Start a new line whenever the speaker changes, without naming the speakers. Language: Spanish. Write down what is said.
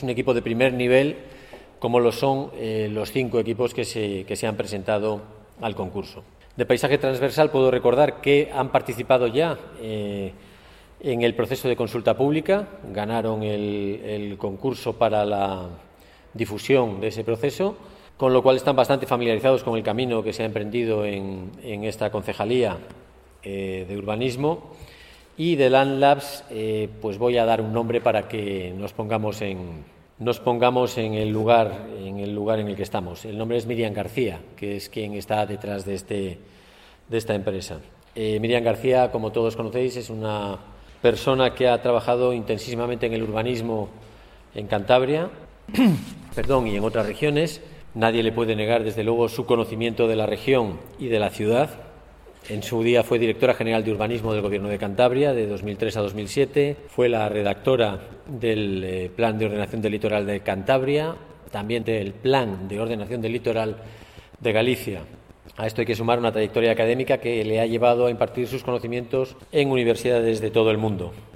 Un equipo de primer nivel, como lo son los 5 equipos que se han presentado al concurso. De paisaje transversal puedo recordar que han participado ya en el proceso de consulta pública, ganaron el concurso para la difusión de ese proceso, con lo cual están bastante familiarizados con el camino que se ha emprendido en esta concejalía de urbanismo. Y de Land Labs, pues voy a dar un nombre para que nos pongamos en el lugar en el que estamos. El nombre es Miriam García, que es quien está detrás de esta empresa. Miriam García, como todos conocéis, es una persona que ha trabajado intensivamente en el urbanismo en Cantabria y en otras regiones. Nadie le puede negar, desde luego, su conocimiento de la región y de la ciudad. En su día fue directora general de urbanismo del Gobierno de Cantabria de 2003 a 2007. Fue la redactora del Plan de Ordenación del Litoral de Cantabria, también del Plan de Ordenación del Litoral de Galicia. A esto hay que sumar una trayectoria académica que le ha llevado a impartir sus conocimientos en universidades de todo el mundo.